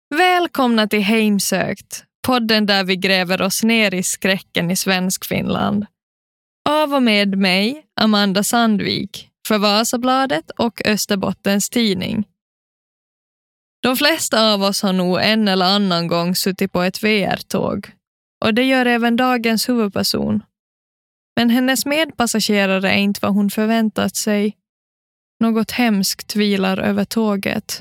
Välkomna till Heimsökt, podden där vi gräver oss ner i skräcken i Svenskfinland. Av och med mig, Amanda Sandvik, för Vasabladet och Österbottens tidning. De flesta av oss har nog en eller annan gång suttit på ett VR-tåg, och det gör även dagens huvudperson. Men hennes medpassagerare är inte vad hon förväntat sig. Något hemskt vilar över tåget.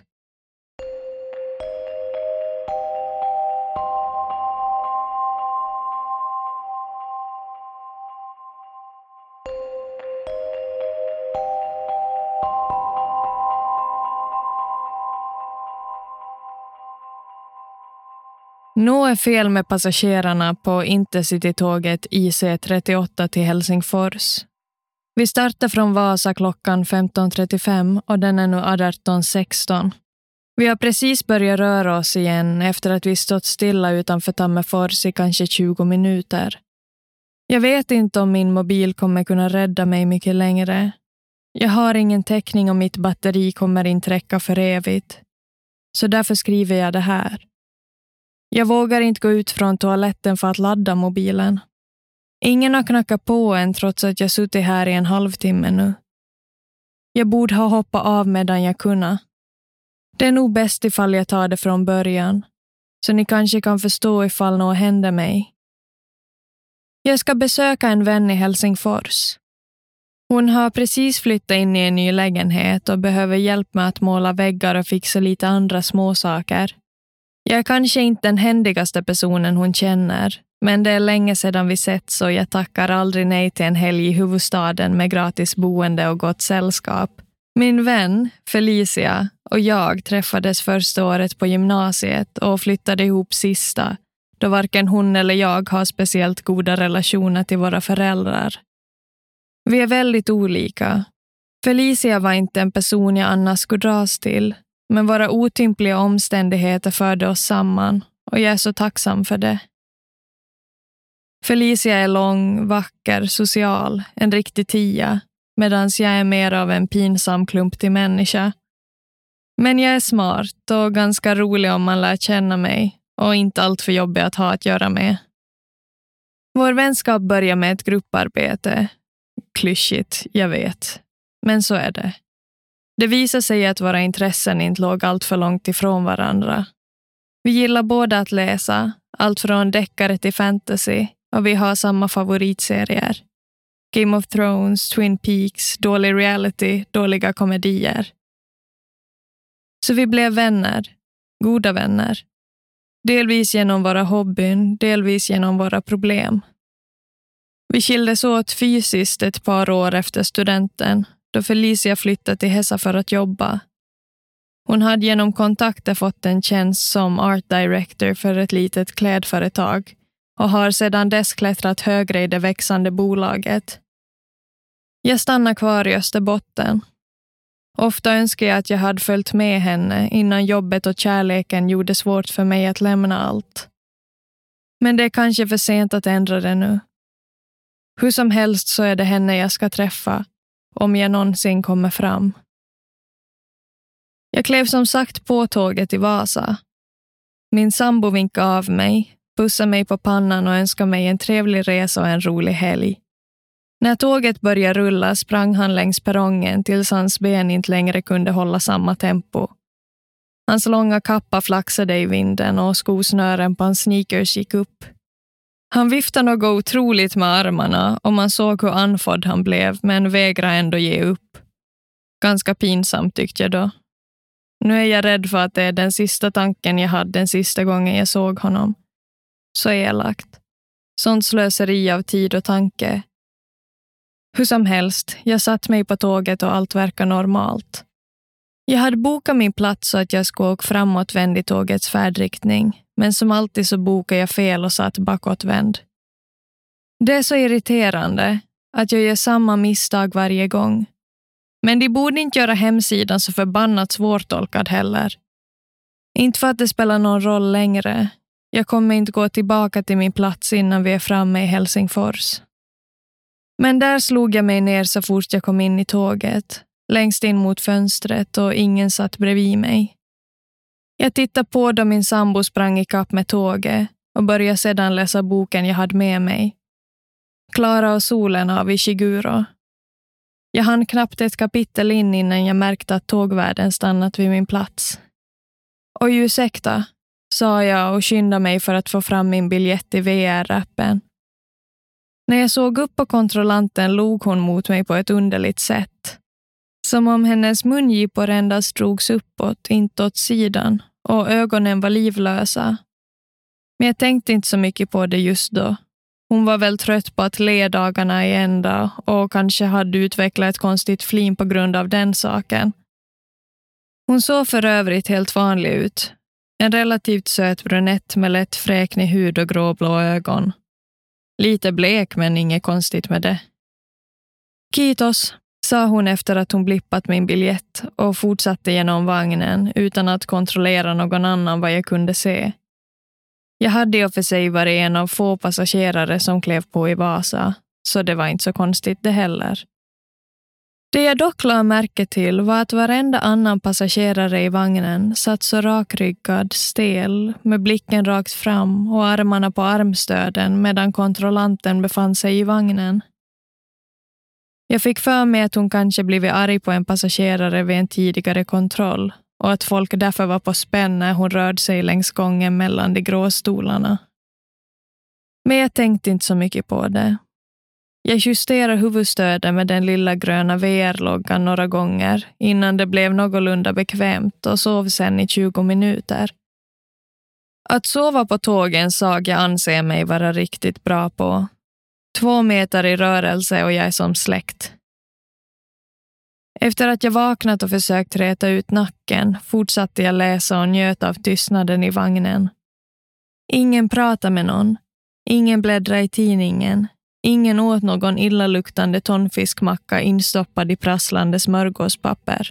Nå är fel med passagerarna på Intercity-tåget IC38 till Helsingfors. Vi startar från Vasa klockan 15.35 och den är nu 18.16. Vi har precis börjat röra oss igen efter att vi stått stilla utanför Tammerfors i kanske 20 minuter. Jag vet inte om min mobil kommer kunna rädda mig mycket längre. Jag har ingen täckning och mitt batteri kommer inte räcka för evigt. Så därför skriver jag det här. Jag vågar inte gå ut från toaletten för att ladda mobilen. Ingen har knackat på än trots att jag suttit här i en halvtimme nu. Jag borde ha hoppat av medan jag kunde. Det är nog bäst ifall jag tar det från början. Så ni kanske kan förstå ifall något händer mig. Jag ska besöka en vän i Helsingfors. Hon har precis flyttat in i en ny lägenhet och behöver hjälp med att måla väggar och fixa lite andra småsaker. Jag är kanske inte den händigaste personen hon känner, men det är länge sedan vi sett så jag tackar aldrig nej till en helg i huvudstaden med gratis boende och gott sällskap. Min vän, Felicia, och jag träffades första året på gymnasiet och flyttade ihop sista, då varken hon eller jag har speciellt goda relationer till våra föräldrar. Vi är väldigt olika. Felicia var inte en person jag annars skulle dras till, men våra otympliga omständigheter förde oss samman och jag är så tacksam för det. Felicia är lång, vacker, social, en riktig tia, medan jag är mer av en pinsam klump till människa. Men jag är smart och ganska rolig om man lär känna mig och inte allt för jobbig att ha att göra med. Vår vänskap börjar med ett grupparbete. Klyschigt, jag vet. Men så är det. Det visar sig att våra intressen inte låg allt för långt ifrån varandra. Vi gillar båda att läsa, allt från deckare till fantasy, och vi har samma favoritserier. Game of Thrones, Twin Peaks, dålig reality, dåliga komedier. Så vi blev vänner, goda vänner. Delvis genom våra hobbyn, delvis genom våra problem. Vi skildes åt fysiskt ett par år efter studenten, då Felicia flyttade till Hesa för att jobba. Hon hade genom kontakter fått en tjänst som art director för ett litet klädföretag och har sedan dess klättrat högre i det växande bolaget. Jag stannar kvar i Österbotten. Ofta önskar jag att jag hade följt med henne innan jobbet och kärleken gjorde svårt för mig att lämna allt. Men det är kanske för sent att ändra det nu. Hur som helst så är det henne jag ska träffa, om jag någonsin kommer fram. Jag klev som sagt på tåget i Vasa. Min sambo vinkade av mig, pussade mig på pannan och önskade mig en trevlig resa och en rolig helg. När tåget började rulla sprang han längs perrongen tills hans ben inte längre kunde hålla samma tempo. Hans långa kappa flaxade i vinden och skosnören på hans sneakers gick upp. Han viftade något otroligt med armarna och man såg hur andfådd han blev, men vägrade ändå ge upp. Ganska pinsamt tyckte jag då. Nu är jag rädd för att det är den sista tanken jag hade den sista gången jag såg honom. Så elakt. Sånt slöseri av tid och tanke. Hur som helst, jag satt mig på tåget och allt verkar normalt. Jag hade bokat min plats så att jag skulle åka framåtvänd i tågets färdriktning, men som alltid så bokade jag fel och satt bakåtvänd. Det är så irriterande att jag gör samma misstag varje gång. Men de borde inte göra hemsidan så förbannat svårtolkad heller. Inte för att det spelar någon roll längre. Jag kommer inte gå tillbaka till min plats innan vi är framme i Helsingfors. Men där slog jag mig ner så fort jag kom in i tåget, längst in mot fönstret och ingen satt bredvid mig. Jag tittade på då min sambo sprang i kapp med tåget och började sedan läsa boken jag hade med mig. Klara och solen av Ishiguro. Jag hann knappt ett kapitel in innan jag märkte att tågvärden stannat vid min plats. Och ursäkta, sa jag och skyndade mig för att få fram min biljett i VR-appen. När jag såg upp på kontrollanten log hon mot mig på ett underligt sätt. Som om hennes mungipor endast drogs uppåt, inte åt sidan, och ögonen var livlösa. Men jag tänkte inte så mycket på det just då. Hon var väl trött på att le dagarna i ända och kanske hade utvecklat ett konstigt flin på grund av den saken. Hon såg för övrigt helt vanlig ut. En relativt söt brunett med lätt fräknig hud och gråblå ögon. Lite blek men inget konstigt med det. Kitos, sa hon efter att hon blippat min biljett och fortsatte genom vagnen utan att kontrollera någon annan vad jag kunde se. Jag hade ju för sig varit en av få passagerare som klev på i Vasa, så det var inte så konstigt det heller. Det jag dock lade märke till var att varenda annan passagerare i vagnen satt så rakryggad, stel, med blicken rakt fram och armarna på armstöden medan kontrollanten befann sig i vagnen. Jag fick för mig att hon kanske blivit arg på en passagerare vid en tidigare kontroll och att folk därför var på spänn när hon rörde sig längs gången mellan de grå stolarna. Men jag tänkte inte så mycket på det. Jag justerade huvudstödet med den lilla gröna VR-loggan några gånger innan det blev någorlunda bekvämt och sov sedan i 20 minuter. Att sova på tågen jag anser mig vara riktigt bra på. 2 meter i rörelse och jag är som släkt. Efter att jag vaknat och försökt räta ut nacken fortsatte jag läsa och njöt av tystnaden i vagnen. Ingen pratade med någon. Ingen bläddrade i tidningen. Ingen åt någon illaluktande tonfiskmacka instoppad i prasslande smörgåspapper.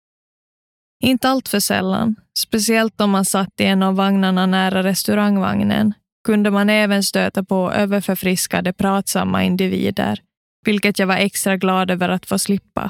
Inte allt för sällan, speciellt om man satt i en av vagnarna nära restaurangvagnen, kunde man även stöta på överförfriskade pratsamma individer, vilket jag var extra glad över att få slippa.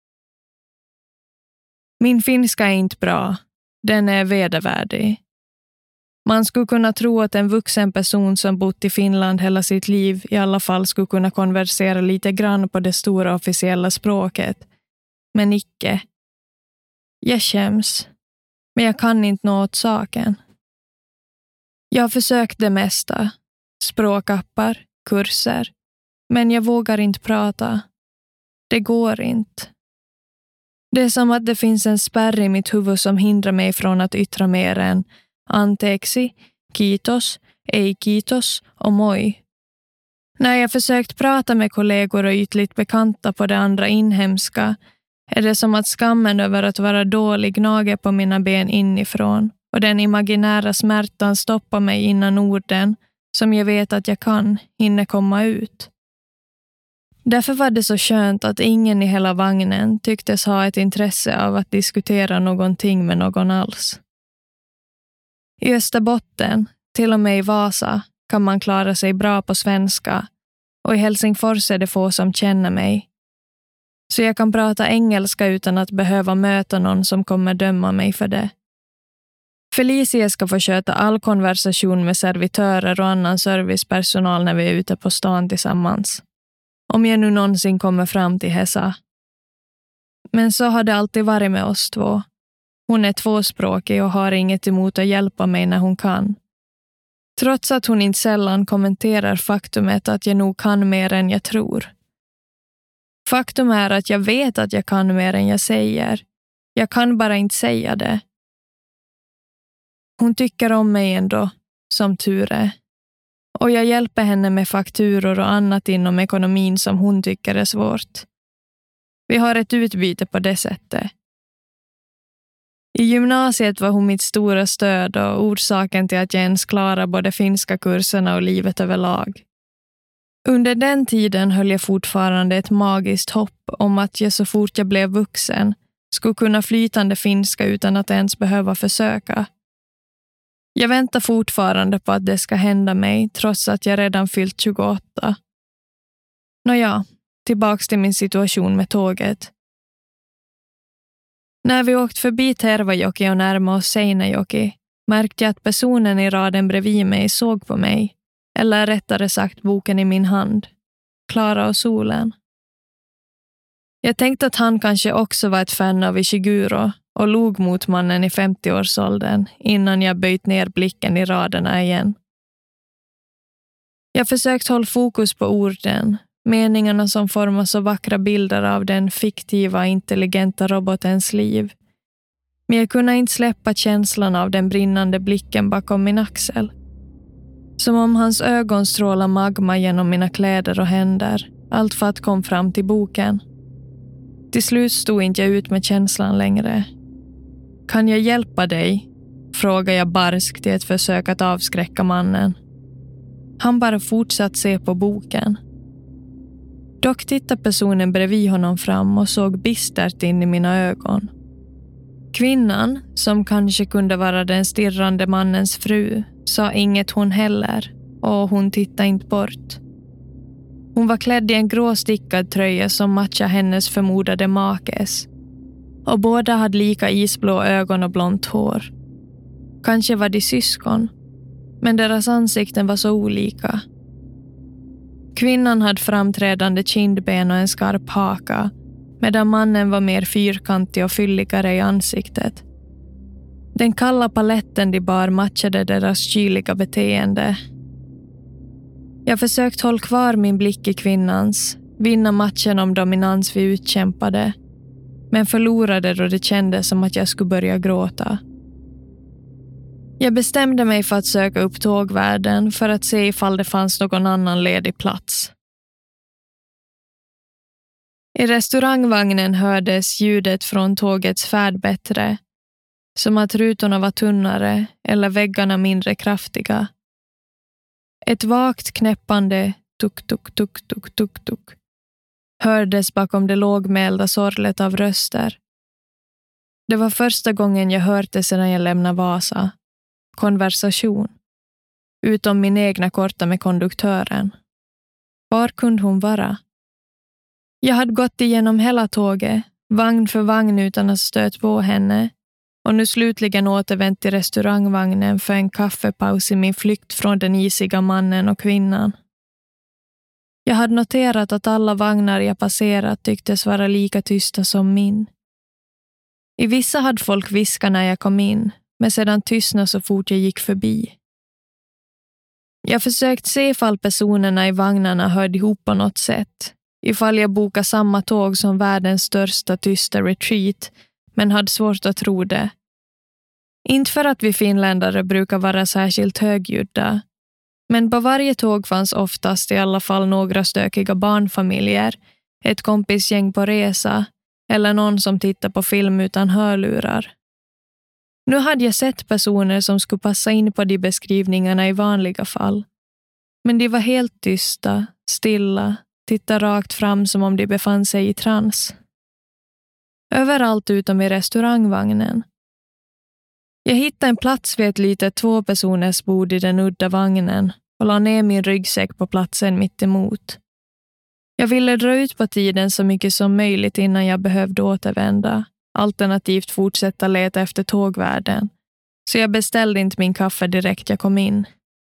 Min finska är inte bra, den är vedervärdig. Man skulle kunna tro att en vuxen person som bott i Finland hela sitt liv i alla fall skulle kunna konversera lite grann på det stora officiella språket. Men icke. Jag skäms, men jag kan inte nå åt saken. Jag har försökt det mesta. Språkappar, kurser. Men jag vågar inte prata. Det går inte. Det är som att det finns en spärr i mitt huvud som hindrar mig från att yttra mer än anteeksi, kiitos, ei kiitos och moi. När jag försökt prata med kollegor och ytligt bekanta på det andra inhemska är det som att skammen över att vara dålig gnager på mina ben inifrån och den imaginära smärtan stoppar mig innan orden, som jag vet att jag kan, hinner komma ut. Därför var det så skönt att ingen i hela vagnen tycktes ha ett intresse av att diskutera någonting med någon alls. I Österbotten, till och med i Vasa, kan man klara sig bra på svenska och i Helsingfors är det få som känner mig. Så jag kan prata engelska utan att behöva möta någon som kommer döma mig för det. Felicia ska få sköta all konversation med servitörer och annan servicepersonal när vi är ute på stan tillsammans. Om jag nu någonsin kommer fram till Hesa. Men så har det alltid varit med oss två. Hon är tvåspråkig och har inget emot att hjälpa mig när hon kan. Trots att hon inte sällan kommenterar faktumet att jag nog kan mer än jag tror. Faktum är att jag vet att jag kan mer än jag säger. Jag kan bara inte säga det. Hon tycker om mig ändå, som tur är. Och jag hjälper henne med fakturor och annat inom ekonomin som hon tycker är svårt. Vi har ett utbyte på det sättet. I gymnasiet var hon mitt stora stöd och orsaken till att jag ens klarar både finska kurserna och livet överlag. Under den tiden höll jag fortfarande ett magiskt hopp om att jag så fort jag blev vuxen skulle kunna flytande finska utan att ens behöva försöka. Jag väntar fortfarande på att det ska hända mig trots att jag redan fyllt 28. Nåja, tillbaks till min situation med tåget. När vi åkt förbi Tervajoki och närmade oss Seinäjoki märkte jag att personen i raden bredvid mig såg på mig, eller rättare sagt boken i min hand, Klara och solen. Jag tänkte att han kanske också var ett fan av Ishiguro och log mot mannen i 50-årsåldern innan jag böjt ner blicken i raderna igen. Jag försökt hålla fokus på orden, meningarna som formar så vackra bilder av den fiktiva, intelligenta robotens liv. Men jag kunde inte släppa känslan av den brinnande blicken bakom min axel. Som om hans ögon strålar magma genom mina kläder och händer, allt för att komma fram till boken. Till slut stod inte jag ut med känslan längre. Kan jag hjälpa dig? Frågade jag barskt i ett försök att avskräcka mannen. Han bara fortsatte se på boken. Dock tittade personen bredvid honom fram och såg bistert in i mina ögon. Kvinnan, som kanske kunde vara den stirrande mannens fru, sa inget hon heller och hon tittade inte bort. Hon var klädd i en grå stickad tröja som matchade hennes förmodade makes. Och båda hade lika isblå ögon och blont hår. Kanske var de syskon, men deras ansikten var så olika. Kvinnan hade framträdande kindben och en skarp haka, medan mannen var mer fyrkantig och fylligare i ansiktet. Den kalla paletten de bar matchade deras kyliga beteende. Jag försökte hålla kvar min blick i kvinnans, vinna matchen om dominans vi utkämpade, men förlorade då det kändes som att jag skulle börja gråta. Jag bestämde mig för att söka upp tågvärden för att se ifall det fanns någon annan ledig plats. I restaurangvagnen hördes ljudet från tågets färd bättre, som att rutorna var tunnare eller väggarna mindre kraftiga. Ett vagt knäppande tuk-tuk-tuk-tuk-tuk-tuk hördes bakom det lågmälda sorlet av röster. Det var första gången jag hört det sedan jag lämnade Vasa. Konversation. Utom min egna korta med konduktören. Var kunde hon vara? Jag hade gått igenom hela tåget, vagn för vagn utan att stöt på henne, och nu slutligen återvänt till restaurangvagnen för en kaffepaus i min flykt från den isiga mannen och kvinnan. Jag hade noterat att alla vagnar jag passerat tycktes vara lika tysta som min. I vissa hade folk viskat när jag kom in, men sedan tystnade så fort jag gick förbi. Jag försökt se ifall personerna i vagnarna hörde ihop på något sätt, ifall jag bokade samma tåg som världens största tysta retreat, men hade svårt att tro det. Inte för att vi finländare brukar vara särskilt högljudda, men på varje tåg fanns oftast i alla fall några stökiga barnfamiljer, ett kompisgäng på resa eller någon som tittar på film utan hörlurar. Nu hade jag sett personer som skulle passa in på de beskrivningarna i vanliga fall. Men de var helt tysta, stilla, tittade rakt fram som om de befann sig i trans. Överallt utom i restaurangvagnen. Jag hittade en plats vid ett litet 2-personers bord i den udda vagnen och la ner min ryggsäck på platsen mitt emot. Jag ville dra ut på tiden så mycket som möjligt innan jag behövde återvända, alternativt fortsätta leta efter tågvärden, så jag beställde inte min kaffe direkt jag kom in.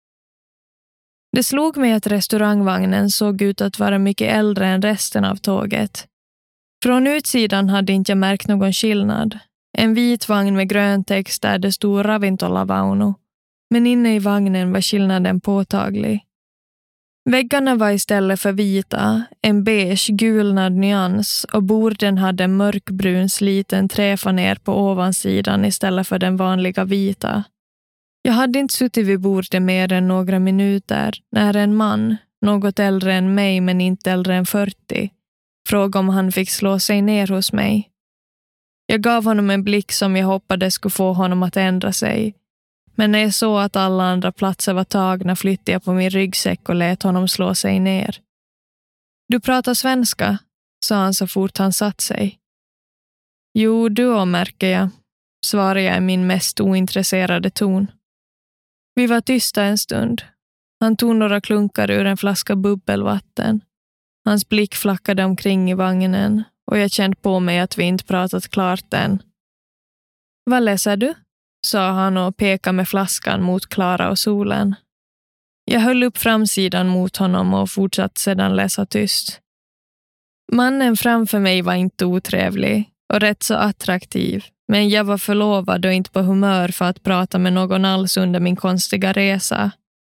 Det slog mig att restaurangvagnen såg ut att vara mycket äldre än resten av tåget. Från utsidan hade inte jag märkt någon skillnad. En vit vagn med grön text där det stod Ravintola-Vauno, men inne i vagnen var skillnaden påtaglig. Väggarna var istället för vita, en beige gulnad nyans, och borden hade en mörkbrun sliten träfaner på ovansidan istället för den vanliga vita. Jag hade inte suttit vid bordet mer än några minuter när en man, något äldre än mig men inte äldre än 40, frågade om han fick slå sig ner hos mig. Jag gav honom en blick som jag hoppades skulle få honom att ändra sig. Men när jag såg att alla andra platser var tagna flyttade jag på min ryggsäck och lät honom slå sig ner. Du pratar svenska, sa han så fort han satt sig. Jo, du märker jag, svarade jag i min mest ointresserade ton. Vi var tysta en stund. Han tog några klunkar ur en flaska bubbelvatten. Hans blick flackade omkring i vagnen och jag kände på mig att vi inte pratat klart än, Vad läser du? Sa han och pekade med flaskan mot Klara och solen. Jag höll upp framsidan mot honom och fortsatte sedan läsa tyst. Mannen framför mig var inte otrevlig och rätt så attraktiv, men jag var förlovad och inte på humör för att prata med någon alls under min konstiga resa.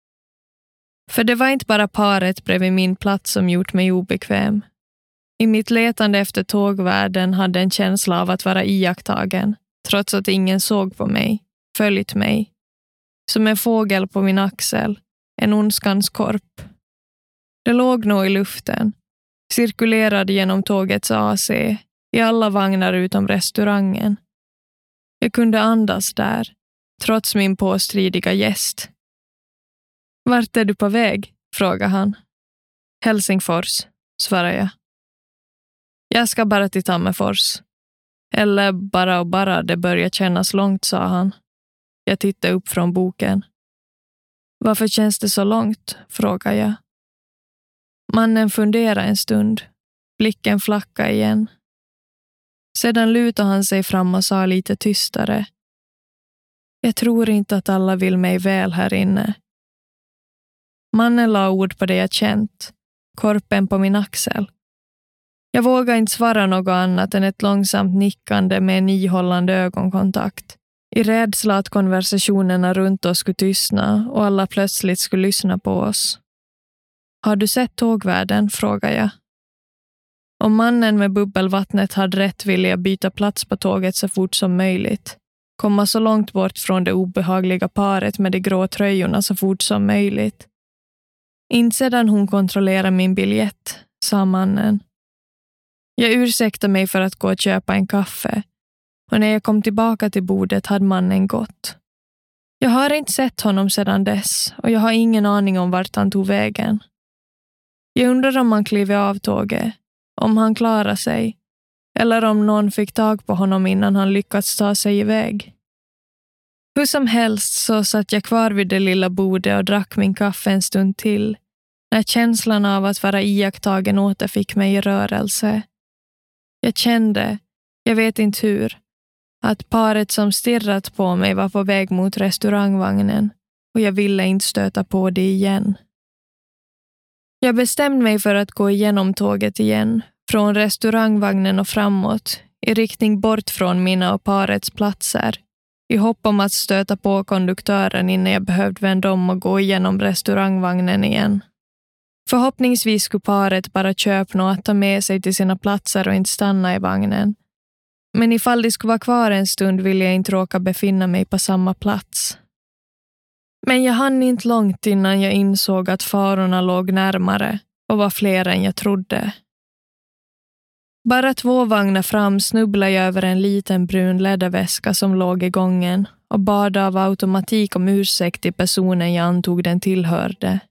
För det var inte bara paret bredvid min plats som gjort mig obekväm. I mitt letande efter tågvärden hade en känsla av att vara iakttagen, trots att ingen såg på mig, följt mig. Som en fågel på min axel, en ondskans korp. Det låg nog i luften, cirkulerade genom tågets AC, i alla vagnar utom restaurangen. Jag kunde andas där, trots min påstridiga gäst. Vart är du på väg? Frågade han. Helsingfors, svarade jag. Jag ska bara till Tammerfors. Eller bara, det börjar kännas långt, sa han. Jag tittade upp från boken. Varför känns det så långt? Frågade jag. Mannen funderade en stund. Blicken flackade igen. Sedan lutade han sig fram och sa lite tystare. Jag tror inte att alla vill mig väl här inne. Mannen la ord på det jag känt. Korpen på min axel. Jag vågade inte svara något annat än ett långsamt nickande med en ihållande ögonkontakt. I rädsla att konversationerna runt oss skulle tystna och alla plötsligt skulle lyssna på oss. Har du sett tågvärden? Frågade jag. Om mannen med bubbelvattnet hade rätt ville jag byta plats på tåget så fort som möjligt. Komma så långt bort från det obehagliga paret med de grå tröjorna så fort som möjligt. Inte sedan hon kontrollerade min biljett, sa mannen. Jag ursäktade mig för att gå och köpa en kaffe. Och när jag kom tillbaka till bordet hade mannen gått. Jag har inte sett honom sedan dess och jag har ingen aning om vart han tog vägen. Jag undrar om han klev av tåget, om han klarade sig, eller om någon fick tag på honom innan han lyckats ta sig iväg. Hur som helst så satt jag kvar vid det lilla bordet och drack min kaffe en stund till, när känslan av att vara iakttagen återfick mig i rörelse. Jag kände, jag vet inte hur, att paret som stirrat på mig var på väg mot restaurangvagnen och jag ville inte stöta på det igen. Jag bestämde mig för att gå igenom tåget igen, från restaurangvagnen och framåt, i riktning bort från mina och parets platser, i hopp om att stöta på konduktören innan jag behövde vända om och gå igenom restaurangvagnen igen. Förhoppningsvis skulle paret bara köpa något att ta med sig till sina platser och inte stanna i vagnen. Men ifall de skulle vara kvar en stund ville jag inte råka befinna mig på samma plats. Men jag hann inte långt innan jag insåg att farorna låg närmare och var fler än jag trodde. Bara 2 vagnar fram snubblade jag över en liten brun läderväska som låg i gången och bad av automatik om ursäkt till personen jag antog den tillhörde.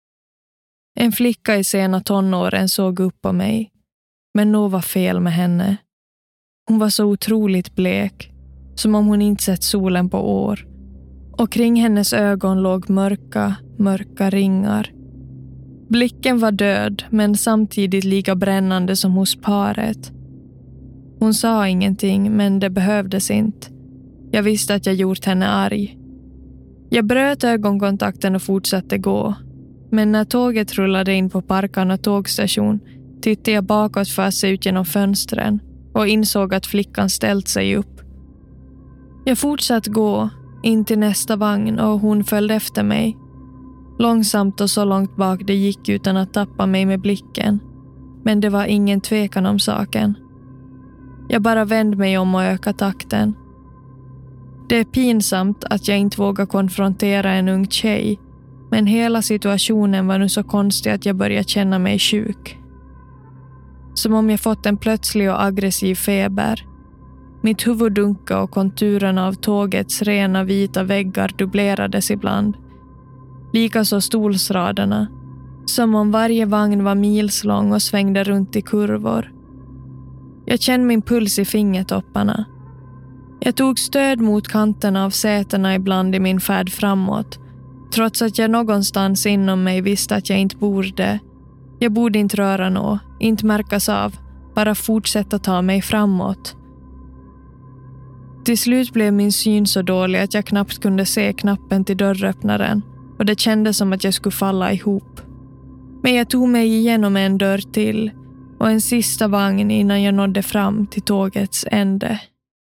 En flicka i sena tonåren såg upp på mig, men något var fel med henne. Hon var så otroligt blek, som om hon inte sett solen på år. Och kring hennes ögon låg mörka ringar. Blicken var död, men samtidigt lika brännande som hos paret. Hon sa ingenting, men det behövdes inte. Jag visste att jag gjort henne arg. Jag bröt ögonkontakten och fortsatte gå. Men när tåget rullade in på Parkarna tågstation tittade jag bakåt för att se ut genom fönstren och insåg att flickan ställt sig upp. Jag fortsatte gå in till nästa vagn och hon följde efter mig. Långsamt och så långt bak det gick utan att tappa mig med blicken. Men det var ingen tvekan om saken. Jag bara vände mig om och ökade takten. Det är pinsamt att jag inte vågar konfrontera en ung tjej. Men hela situationen var nu så konstig att jag började känna mig sjuk. Som om jag fått en plötslig och aggressiv feber. Mitt huvud dunkade och konturerna av tågets rena vita väggar dubblerades ibland. Likaså stolsraderna. Som om varje vagn var milslång och svängde runt i kurvor. Jag kände min puls i fingertopparna. Jag tog stöd mot kanterna av sätena ibland i min färd framåt. Trots att jag någonstans inom mig visste att jag inte borde. Jag borde inte röra något, inte märkas av. Bara fortsätta ta mig framåt. Till slut blev min syn så dålig att jag knappt kunde se knappen till dörröppnaren och det kändes som att jag skulle falla ihop. Men jag tog mig igenom en dörr till och en sista vagn innan jag nådde fram till tågets ände.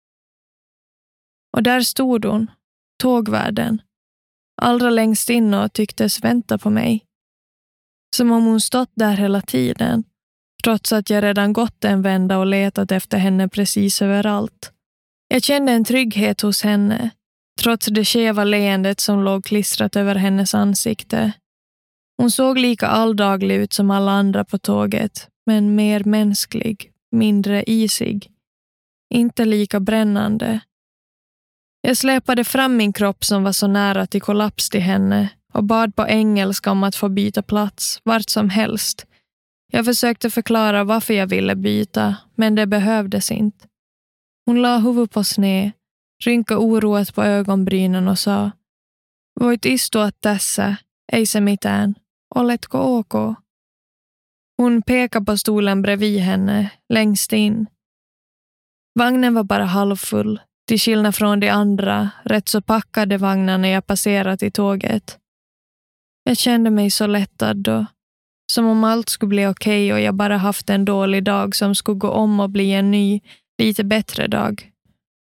Och där stod hon, tågvärden, allra längst in och tycktes vänta på mig. Som om hon stått där hela tiden, trots att jag redan gått en vända och letat efter henne precis överallt. Jag kände en trygghet hos henne, trots det skeva leendet som låg klistrat över hennes ansikte. Hon såg lika alldaglig ut som alla andra på tåget, men mer mänsklig, mindre isig. Inte lika brännande. Jag släpade fram min kropp som var så nära till kollaps till henne och bad på engelska om att få byta plats, vart som helst. Jag försökte förklara varför jag ville byta, men det behövdes inte. Hon la huvudet på sned, rynkade oroat på ögonbrynen och sa: "Voit istua tässä, ei se mitään. Oletko ok?" Hon pekade på stolen bredvid henne, längst in. Vagnen var bara halvfull, till skillnad från de andra, rätt så packade vagnarna jag passerat i tåget. Jag kände mig så lättad då, som om allt skulle bli okej och jag bara haft en dålig dag som skulle gå om och bli en ny, lite bättre dag.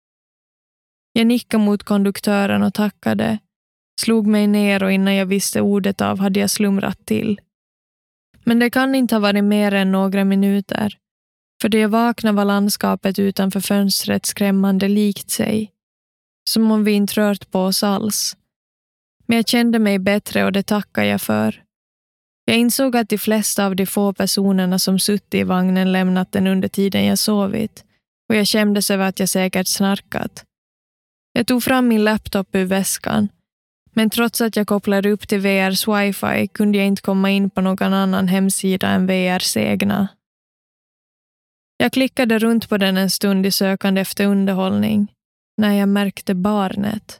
Jag nickade mot konduktören och tackade, slog mig ner och innan jag visste ordet av hade jag slumrat till. Men det kan inte ha varit mer än några minuter, för det jag vaknade var landskapet utanför fönstret skrämmande likt sig, som om vi inte rört på oss alls. Men jag kände mig bättre och det tackar jag för. Jag insåg att de flesta av de få personerna som suttit i vagnen lämnat den under tiden jag sovit och jag kändes över att jag säkert snarkat. Jag tog fram min laptop ur väskan, men trots att jag kopplade upp till VRs wifi kunde jag inte komma in på någon annan hemsida än VRs egna. Jag klickade runt på den en stund i sökande efter underhållning när jag märkte barnet.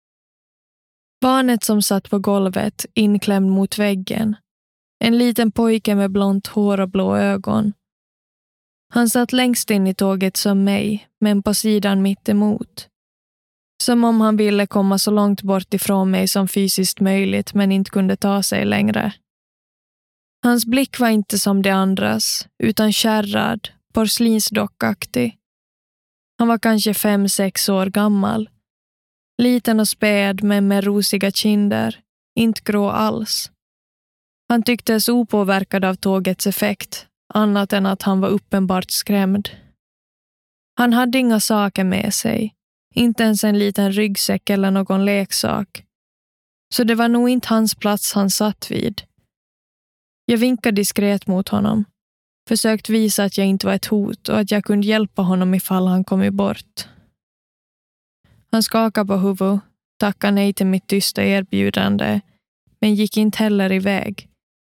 Barnet som satt på golvet, inklämd mot väggen. En liten pojke med blont hår och blå ögon. Han satt längst in i tåget som mig, men på sidan mitt emot. Som om han ville komma så långt bort ifrån mig som fysiskt möjligt men inte kunde ta sig längre. Hans blick var inte som de andras, utan kärrad, porslinsdockaktig. Han var kanske 5-6 år gammal. Liten och späd men med rosiga kinder, inte grå alls. Han tycktes opåverkad av tågets effekt, annat än att han var uppenbart skrämd. Han hade inga saker med sig, inte ens en liten ryggsäck eller någon leksak. Så det var nog inte hans plats han satt vid. Jag vinkade diskret mot honom, försökt visa att jag inte var ett hot och att jag kunde hjälpa honom ifall han kommit bort. Han skakade på huvudet, tackade nej till mitt tysta erbjudande, men gick inte heller iväg.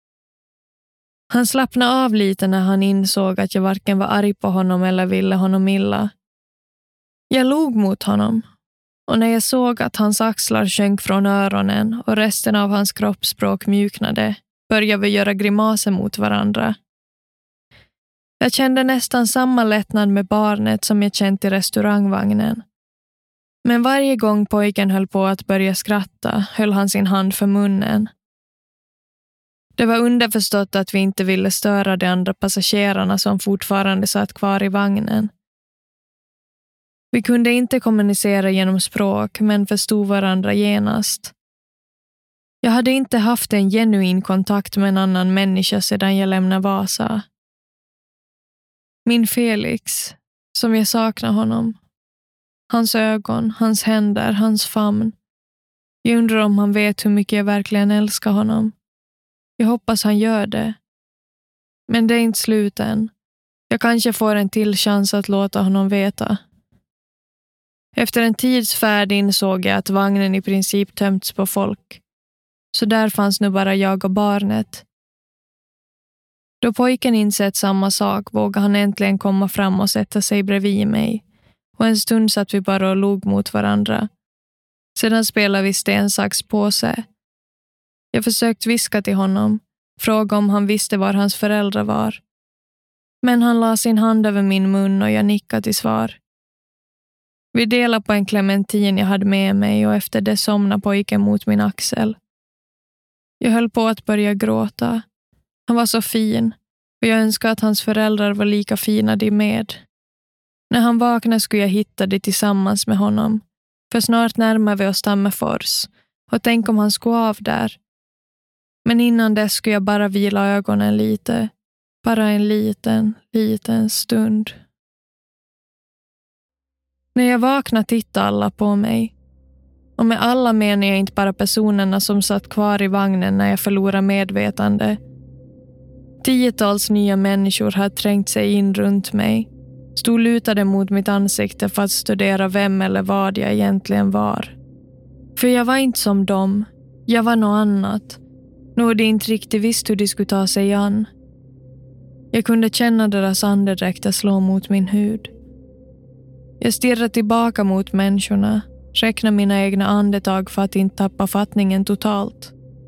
Han slappnade av lite när han insåg att jag varken var arg på honom eller ville honom illa. Jag log mot honom, och när jag såg att hans axlar sjönk från öronen och resten av hans kroppsspråk mjuknade, började vi göra grimaser mot varandra. Jag kände nästan samma lättnad med barnet som jag känt i restaurangvagnen. Men varje gång pojken höll på att börja skratta höll han sin hand för munnen. Det var underförstått att vi inte ville störa de andra passagerarna som fortfarande satt kvar i vagnen. Vi kunde inte kommunicera genom språk men förstod varandra genast. Jag hade inte haft en genuin kontakt med en annan människa sedan jag lämnade Vasa. Min Felix, som jag saknar honom. Hans ögon, hans händer, hans famn. Jag undrar om han vet hur mycket jag verkligen älskar honom. Jag hoppas han gör det. Men det är inte slut än. Jag kanske får en till chans att låta honom veta. Efter en tids färd insåg jag att vagnen i princip tömts på folk. Så där fanns nu bara jag och barnet. Då pojken insett samma sak vågade han äntligen komma fram och sätta sig bredvid mig. Och en stund satt vi bara och log mot varandra. Sedan spelade vi sten, sax, påse. Jag försökte viska till honom, fråga om han visste var hans föräldrar var. Men han la sin hand över min mun och jag nickade till svar. Vi delade på en clementin jag hade med mig och efter det somnade pojken mot min axel. Jag höll på att börja gråta. Han var så fin och jag önskade att hans föräldrar var lika fina de med. När han vaknade skulle jag hitta det tillsammans med honom. För snart närmar vi oss Tammerfors och tänk om han skulle av där. Men innan dess skulle jag bara vila ögonen lite. Bara en liten stund. När jag vaknade tittade alla på mig. Och med alla menar jag inte bara personerna som satt kvar i vagnen när jag förlorade medvetande. 10-tals nya människor hade trängt sig in runt mig. Stod lutade mot mitt ansikte för att studera vem eller vad jag egentligen var. För jag var inte som dem. Jag var något annat. Något de inte riktigt visste hur de skulle ta sig an. Jag kunde känna deras andedräkter slå mot min hud. Jag stirrade tillbaka mot människorna. Räknade mina egna andetag för att inte tappa fattningen totalt.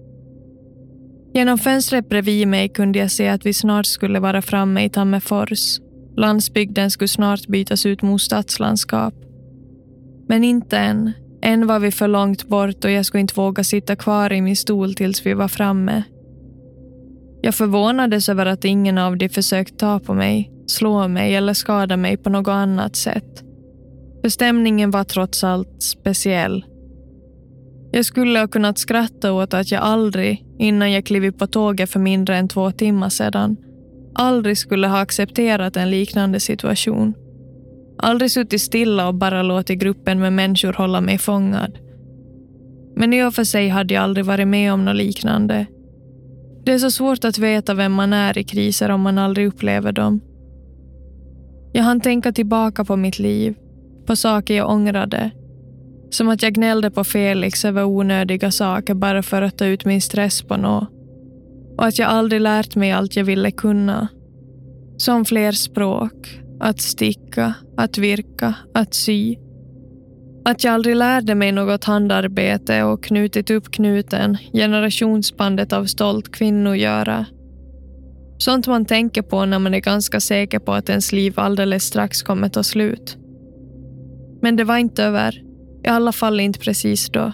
Genom fönstret bredvid mig kunde jag se att vi snart skulle vara framme i Tammerfors. Landsbygden skulle snart bytas ut mot stadslandskap. Men inte än. Än var vi för långt bort och jag skulle inte våga sitta kvar i min stol tills vi var framme. Jag förvånades över att ingen av dem försökt ta på mig, slå mig eller skada mig på något annat sätt. För stämningen var trots allt speciell. Jag skulle ha kunnat skratta åt att jag aldrig, innan jag klivit på tåget för mindre än 2 timmar sedan, aldrig skulle ha accepterat en liknande situation. Aldrig suttit stilla och bara låtit gruppen med människor hålla mig fångad. Men i och för sig hade jag aldrig varit med om något liknande. Det är så svårt att veta vem man är i kriser om man aldrig upplever dem. Jag hann tänka tillbaka på mitt liv, på saker jag ångrade. Som att jag gnällde på Felix över onödiga saker bara för att ta ut min stress på något. Och att jag aldrig lärt mig allt jag ville kunna. Som fler språk, att sticka, att virka, att sy. Att jag aldrig lärde mig något handarbete och knutit upp knuten, generationsbandet av stolt kvinnogöra. Sånt man tänker på när man är ganska säker på att ens liv alldeles strax kommer ta slut. Men det var inte över, i alla fall inte precis då.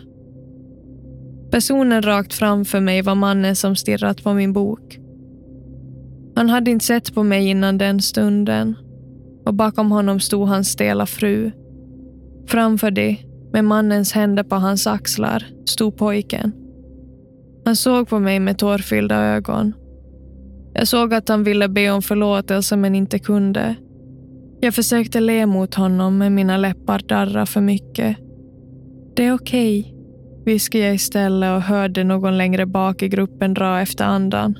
Personen rakt framför mig var mannen som stirrat på min bok. Han hade inte sett på mig innan den stunden och bakom honom stod hans stela fru. Framför det, med mannens händer på hans axlar, stod pojken. Han såg på mig med tårfyllda ögon. Jag såg att han ville be om förlåtelse men inte kunde. Jag försökte le mot honom men mina läppar darrade för mycket. Det är okej, viskade jag istället och hörde någon längre bak i gruppen dra efter andan.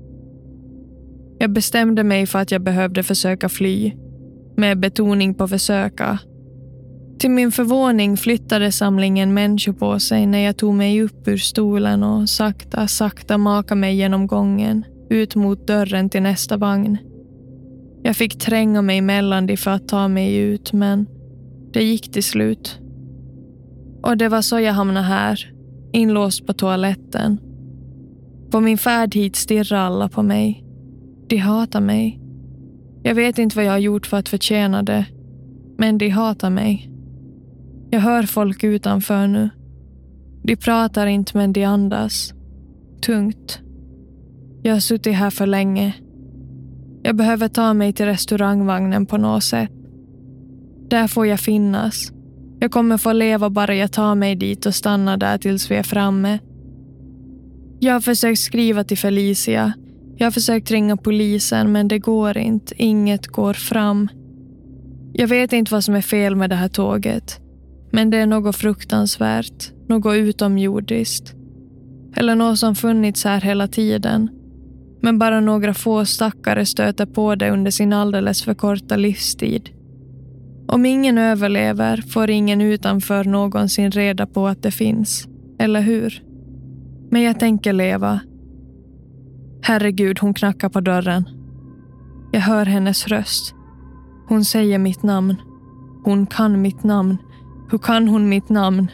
Jag bestämde mig för att jag behövde försöka fly, med betoning på försöka. Till min förvåning flyttade samlingen människor på sig när jag tog mig upp ur stolen och sakta makade mig genom gången, ut mot dörren till nästa vagn. Jag fick tränga mig mellan dem för att ta mig ut, men det gick till slut. Och det var så jag hamnade här, inlåst på toaletten. På min färd hit stirrar alla på mig. De hatar mig. Jag vet inte vad jag har gjort för att förtjäna det, men de hatar mig. Jag hör folk utanför nu. De pratar inte men de andas. Tungt. Jag har suttit här för länge. Jag behöver ta mig till restaurangvagnen på något sätt. Där får jag finnas. Jag kommer få leva bara jag tar mig dit och stannar där tills vi är framme. Jag har försökt skriva till Felicia. Jag har försökt ringa polisen men det går inte. Inget går fram. Jag vet inte vad som är fel med det här tåget. Men det är något fruktansvärt. Något utomjordiskt. Eller något som funnits här hela tiden. Men bara några få stackare stöter på det under sin alldeles för korta livstid. Om ingen överlever får ingen utanför någonsin reda på att det finns. Eller hur? Men jag tänker leva. Herregud, hon knackar på dörren. Jag hör hennes röst. Hon säger mitt namn. Hon kan mitt namn. Hur kan hon mitt namn?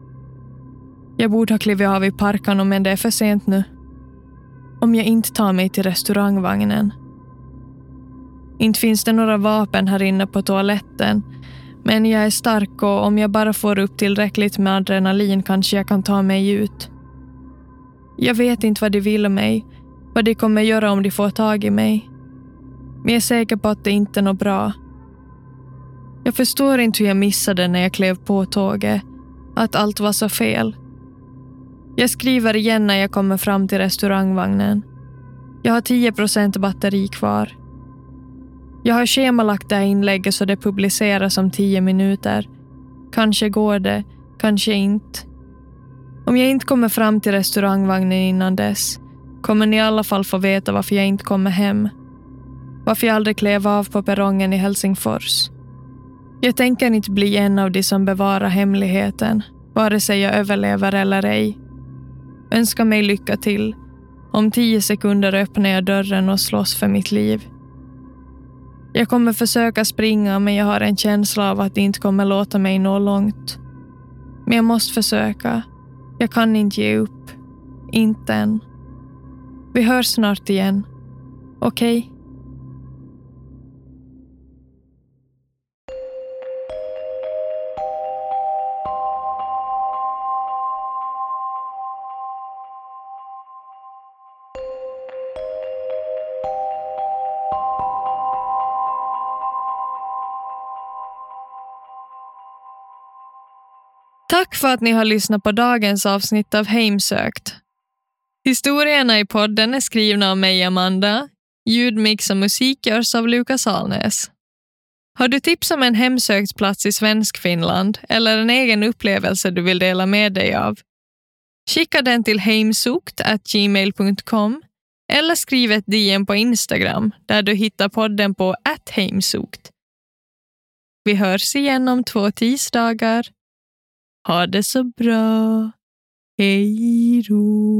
Jag borde ha klivit av i parken men det är för sent nu. Om jag inte tar mig till restaurangvagnen. Inte finns det några vapen här inne på toaletten. Men jag är stark och om jag bara får upp tillräckligt med adrenalin kanske jag kan ta mig ut. Jag vet inte vad de vill mig, vad de kommer göra om de får tag i mig. Men jag är säker på att det inte är något bra. Jag förstår inte hur jag missade när jag klev på tåget, att allt var så fel. Jag skriver igen när jag kommer fram till restaurangvagnen. Jag har 10% batteri kvar. Jag har schemalagt det här inlägget så det publiceras om 10 minuter. Kanske går det, kanske inte. Om jag inte kommer fram till restaurangvagnen innan dess kommer ni i alla fall få veta varför jag inte kommer hem. Varför jag aldrig klev av på perrongen i Helsingfors. Jag tänker inte bli en av de som bevarar hemligheten, vare sig jag överlever eller ej. Önska mig lycka till. Om 10 sekunder öppnar jag dörren och slåss för mitt liv. Jag kommer försöka springa men jag har en känsla av att det inte kommer låta mig nå långt. Men jag måste försöka. Jag kan inte ge upp. Inte än. Vi hörs snart igen. Okej? Tack för att ni har lyssnat på dagens avsnitt av Heimsökt. Historierna i podden är skrivna av mig, Amanda. Ljudmix och musik görs av Lukas Alnäs. Har du tips om en hemsökt plats i Svenskfinland eller en egen upplevelse du vill dela med dig av? Skicka den till heimsukt@gmail.com eller skriv ett DM på Instagram där du hittar podden på @heimsukt. Vi hörs igen om 2 tisdagar. Ha det så bra. Hej då.